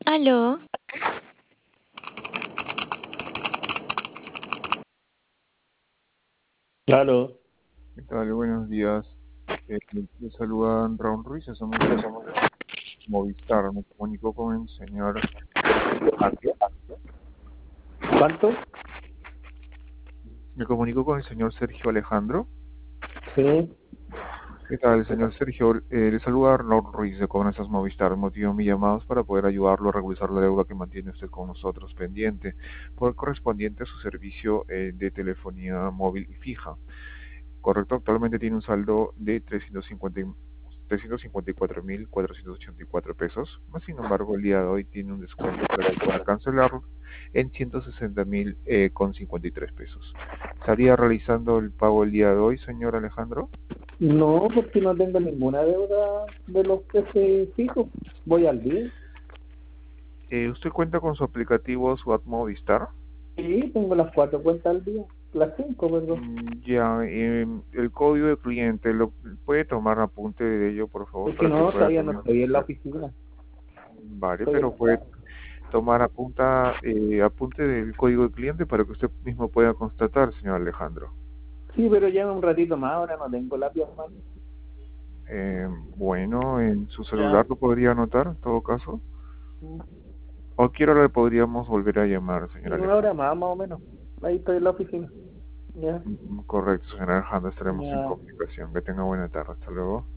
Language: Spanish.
Aló, Claro, ¿Qué tal? Buenos días. Les saludan Raúl Ruiz, somos de Movistar. Me comunico con el señor Sergio Alejandro. ¿cuánto? Me comunico con el señor Sergio Alejandro. Sí, ¿Qué tal, señor Sergio? Le saluda Raúl Ruiz de Cobranzas Movistar. El motivo de mi llamado es para poder ayudarlo a regularizar la deuda que mantiene usted con nosotros pendiente por correspondiente a su servicio de telefonía móvil y fija. Correcto, actualmente tiene un saldo de 354.484 pesos, más sin embargo el día de hoy tiene un descuento para que pueda cancelarlo en 160.000 con 53 pesos. ¿Estaría realizando el pago el día de hoy, señor Alejandro? no, porque no tengo ninguna deuda de los que se fijo. Voy al día. ¿Usted cuenta con su aplicativo SWAT Movistar? Sí, tengo las 4 cuentas al día. Las 5, perdón. Ya, el código de cliente, ¿lo puede tomar apunte de ello, por favor, Es que para que no, pueda todavía no también estoy en la hacer? oficina. Vale, Estoy en pero la puede casa. tomar apunte del código del cliente para que usted mismo pueda constatar, señor Alejandro. Sí, pero ya en un ratito más, ahora no tengo lápiz, hermano. Eh, bueno, en su Ya. celular lo podría anotar en todo caso. ¿O qué hora le podríamos volver a llamar, señor Una hora Alejandro? más o menos. Ahí estoy en la oficina. Ya, Correcto, señor Alejandro, estaremos en ya. comunicación. Que tenga buena tarde. Hasta luego.